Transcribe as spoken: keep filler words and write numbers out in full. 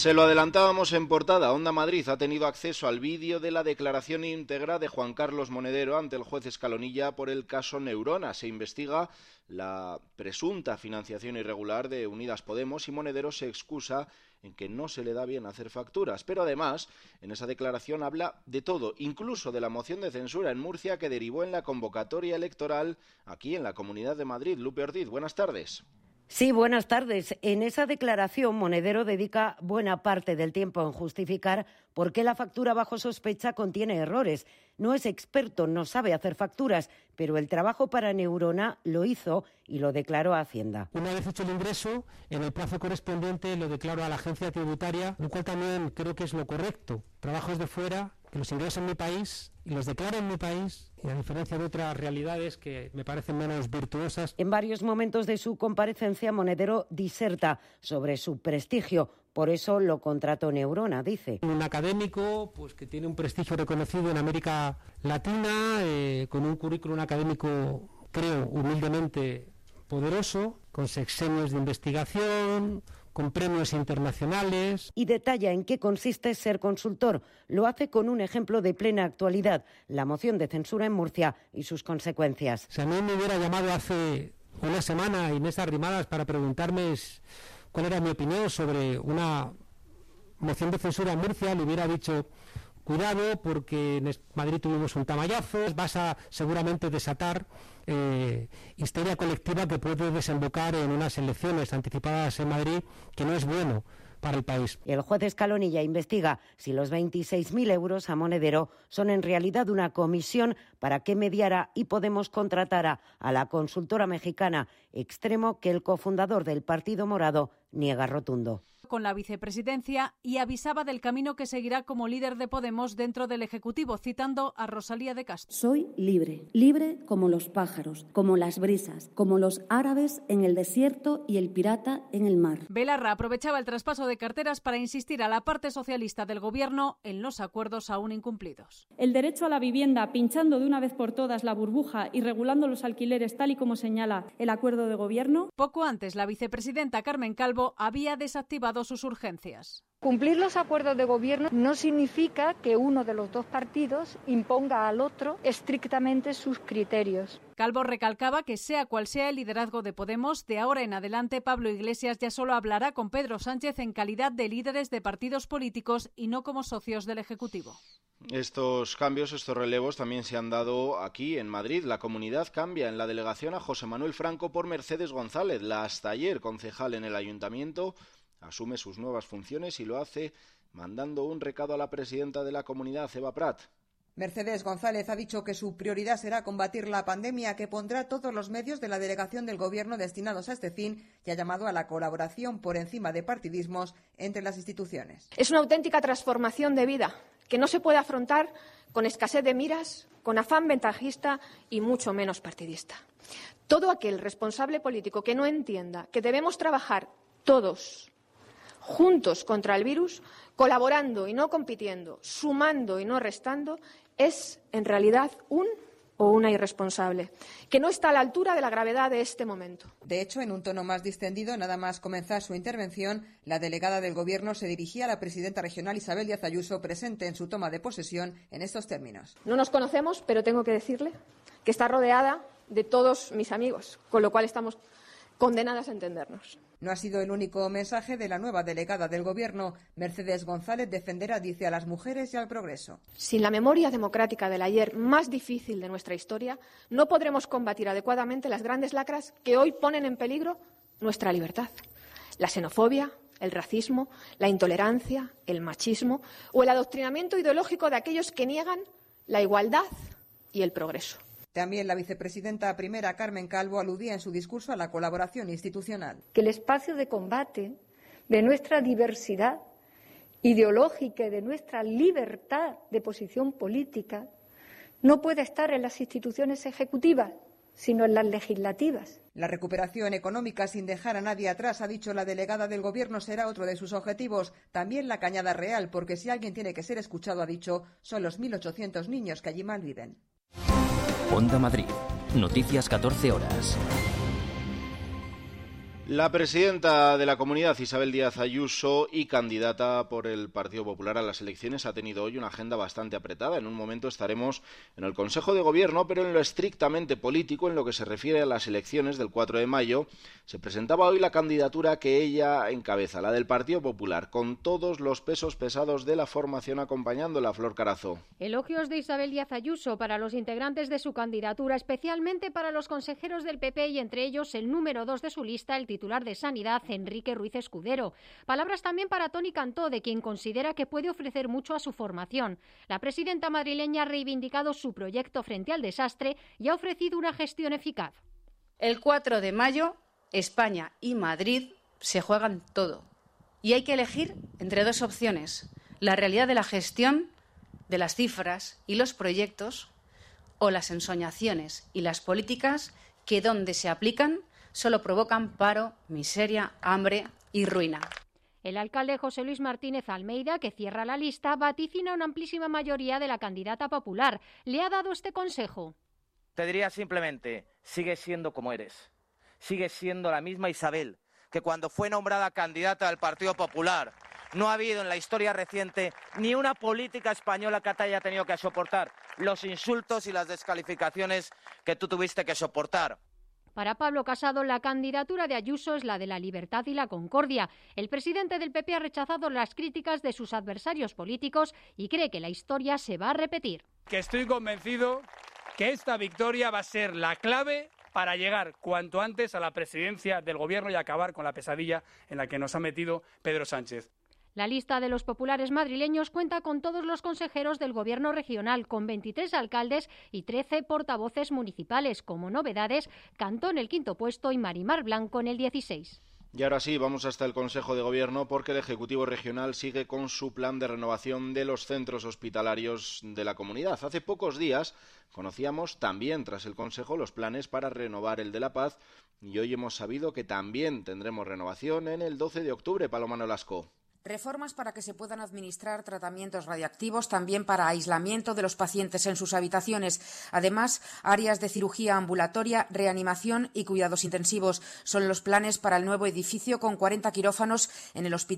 Se lo adelantábamos en portada. Onda Madrid ha tenido acceso al vídeo de la declaración íntegra de Juan Carlos Monedero ante el juez Escalonilla por el caso Neurona. Se investiga la presunta financiación irregular de Unidas Podemos y Monedero se excusa en que no se le da bien hacer facturas. Pero además, en esa declaración habla de todo, incluso de la moción de censura en Murcia que derivó en la convocatoria electoral aquí en la Comunidad de Madrid. Lupe Ortiz, buenas tardes. Sí, buenas tardes. En esa declaración, Monedero dedica buena parte del tiempo en justificar por qué la factura bajo sospecha contiene errores. No es experto, no sabe hacer facturas, pero el trabajo para Neurona lo hizo y lo declaró a Hacienda. Una vez hecho el ingreso, en el plazo correspondiente lo declaro a la agencia tributaria, lo cual también creo que es lo correcto. Trabajos de fuera, que los ingreso en mi país y los declaro en mi país, y a diferencia de otras realidades que me parecen menos virtuosas. En varios momentos de su comparecencia, Monedero diserta sobre su prestigio. Por eso lo contrató Neurona, dice. Un académico pues que tiene un prestigio reconocido en América Latina, eh, con un currículum académico, creo, humildemente poderoso, con sexenios de investigación, con premios internacionales. Y detalla en qué consiste ser consultor. Lo hace con un ejemplo de plena actualidad, la moción de censura en Murcia y sus consecuencias. Si a mí me hubiera llamado hace una semana Inés Arrimadas para preguntarme cuál era mi opinión sobre una moción de censura en Murcia, le hubiera dicho: cuidado, porque en Madrid tuvimos un tamallazo, vas a seguramente desatar eh, histeria colectiva que puede desembocar en unas elecciones anticipadas en Madrid, que no es bueno para el país. El juez Escalonilla investiga si los veintiséis mil euros a Monedero son en realidad una comisión para que mediara y Podemos contratara a la consultora mexicana, extremo que el cofundador del Partido Morado niega rotundo. Con la vicepresidencia y avisaba del camino que seguirá como líder de Podemos dentro del Ejecutivo, citando a Rosalía de Castro. Soy libre, libre como los pájaros, como las brisas, como los árabes en el desierto y el pirata en el mar. Belarra aprovechaba el traspaso de carteras para insistir a la parte socialista del Gobierno en los acuerdos aún incumplidos. El derecho a la vivienda, pinchando de una vez por todas la burbuja y regulando los alquileres tal y como señala el acuerdo de Gobierno. Poco antes, la vicepresidenta Carmen Calvo había desactivado sus urgencias. Cumplir los acuerdos de gobierno no significa que uno de los dos partidos imponga al otro estrictamente sus criterios. Calvo recalcaba que sea cual sea el liderazgo de Podemos, de ahora en adelante Pablo Iglesias ya solo hablará con Pedro Sánchez en calidad de líderes de partidos políticos y no como socios del Ejecutivo. Estos cambios, estos relevos también se han dado aquí en Madrid. La Comunidad cambia en la delegación a José Manuel Franco por Mercedes González, la hasta ayer concejal en el Ayuntamiento. Asume sus nuevas funciones y lo hace mandando un recado a la presidenta de la comunidad, Eva Prat. Mercedes González ha dicho que su prioridad será combatir la pandemia, que pondrá todos los medios de la delegación del Gobierno destinados a este fin y ha llamado a la colaboración por encima de partidismos entre las instituciones. Es una auténtica transformación de vida que no se puede afrontar con escasez de miras, con afán ventajista y mucho menos partidista. Todo aquel responsable político que no entienda que debemos trabajar todos juntos contra el virus, colaborando y no compitiendo, sumando y no restando, es en realidad un o una irresponsable, que no está a la altura de la gravedad de este momento. De hecho, en un tono más distendido, nada más comenzar su intervención, la delegada del Gobierno se dirigía a la presidenta regional Isabel Díaz Ayuso, presente en su toma de posesión, en estos términos. No nos conocemos, pero tengo que decirle que está rodeada de todos mis amigos, con lo cual estamos condenadas a entendernos. No ha sido el único mensaje de la nueva delegada del Gobierno. Mercedes González defenderá, dice, a las mujeres y al progreso. Sin la memoria democrática del ayer más difícil de nuestra historia, no podremos combatir adecuadamente las grandes lacras que hoy ponen en peligro nuestra libertad. La xenofobia, el racismo, la intolerancia, el machismo o el adoctrinamiento ideológico de aquellos que niegan la igualdad y el progreso. También la vicepresidenta primera, Carmen Calvo, aludía en su discurso a la colaboración institucional. Que el espacio de combate de nuestra diversidad ideológica y de nuestra libertad de posición política no puede estar en las instituciones ejecutivas, sino en las legislativas. La recuperación económica sin dejar a nadie atrás, ha dicho la delegada del Gobierno, será otro de sus objetivos. También la Cañada Real, porque si alguien tiene que ser escuchado, ha dicho, son los mil ochocientos niños que allí malviven. Onda Madrid. Noticias catorce horas. La presidenta de la Comunidad, Isabel Díaz Ayuso, y candidata por el Partido Popular a las elecciones, ha tenido hoy una agenda bastante apretada. En un momento estaremos en el Consejo de Gobierno, pero en lo estrictamente político, en lo que se refiere a las elecciones del cuatro de mayo, se presentaba hoy la candidatura que ella encabeza, la del Partido Popular, con todos los pesos pesados de la formación acompañándola. Flor Carazo. Elogios de Isabel Díaz Ayuso para los integrantes de su candidatura, especialmente para los consejeros del P P y entre ellos el número dos de su lista, el titular de Sanidad, Enrique Ruiz Escudero. Palabras también para Toni Cantó, de quien considera que puede ofrecer mucho a su formación. La presidenta madrileña ha reivindicado su proyecto frente al desastre y ha ofrecido una gestión eficaz. El cuatro de mayo, España y Madrid se juegan todo. Y hay que elegir entre dos opciones: la realidad de la gestión, de las cifras y los proyectos, o las ensoñaciones y las políticas que, donde se aplican, solo provocan paro, miseria, hambre y ruina. El alcalde José Luis Martínez Almeida, que cierra la lista, vaticina una amplísima mayoría de la candidata popular. Le ha dado este consejo. Te diría simplemente, sigue siendo como eres. Sigue siendo la misma Isabel, que cuando fue nombrada candidata del Partido Popular, no ha habido en la historia reciente ni una política española que te haya tenido que soportar los insultos y las descalificaciones que tú tuviste que soportar. Para Pablo Casado, la candidatura de Ayuso es la de la libertad y la concordia. El presidente del P P ha rechazado las críticas de sus adversarios políticos y cree que la historia se va a repetir. Que estoy convencido que esta victoria va a ser la clave para llegar cuanto antes a la presidencia del Gobierno y acabar con la pesadilla en la que nos ha metido Pedro Sánchez. La lista de los populares madrileños cuenta con todos los consejeros del Gobierno regional, con veintitrés alcaldes y trece portavoces municipales. Como novedades, Cantó en el quinto puesto y Marimar Blanco en el dieciséis. Y ahora sí, vamos hasta el Consejo de Gobierno, porque el Ejecutivo Regional sigue con su plan de renovación de los centros hospitalarios de la comunidad. Hace pocos días conocíamos también, tras el Consejo, los planes para renovar el de La Paz, y hoy hemos sabido que también tendremos renovación en el doce de octubre. Paloma Nolasco. Reformas para que se puedan administrar tratamientos radiactivos, también para aislamiento de los pacientes en sus habitaciones. Además, áreas de cirugía ambulatoria, reanimación y cuidados intensivos. Son los planes para el nuevo edificio con cuarenta quirófanos en el Hospital